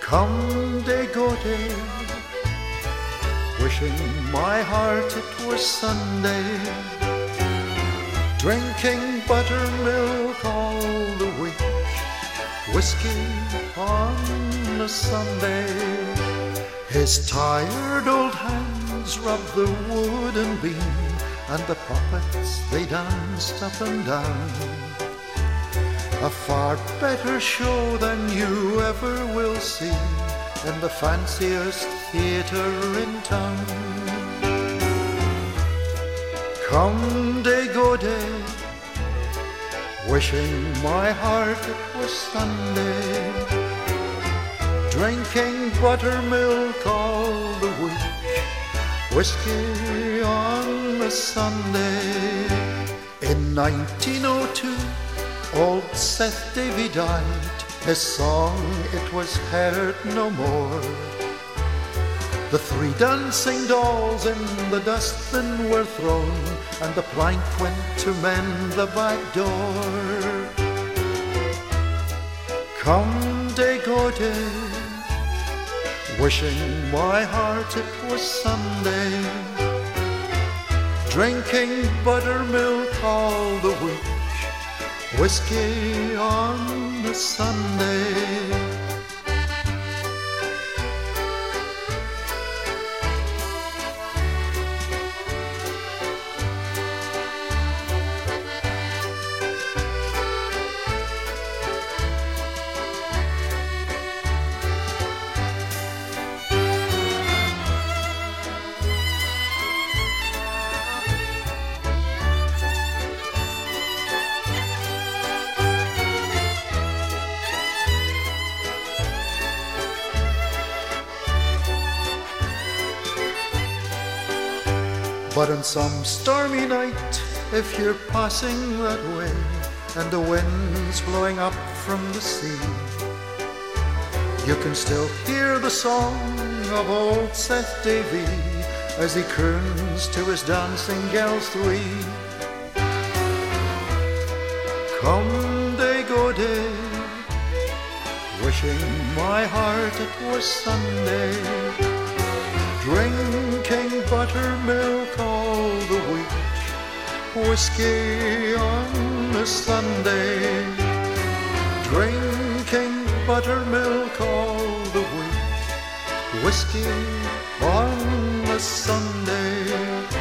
Come day go day, wishing my heart it was Sunday, drinking buttermilk all the week, whiskey on a Sunday. His tired old hands rubbed the wooden beam, and the puppets they danced up and down. A far better show than you ever will see in the fanciest theatre in town. Come day go day, wishing my heart it was Sunday, drinking buttermilk all the week, whiskey on a Sunday. In 1902 old Seth Davy died, his song it was heard no more. The three dancing dolls in the dustbin were thrown, and the plank went to mend the back door. Come day go day, wishing my heart it was Sunday, drinking buttermilk all the week, whiskey on a Sunday. But on some stormy night, if you're passing that way, and the wind's blowing up from the sea, you can still hear the song of old Seth Davy as he croons to his dancing gals three. Come day go day, wishing my heart it was Sunday, drinking buttermilk all the week, whiskey on a Sunday, drinking buttermilk all the week, whiskey on a Sunday.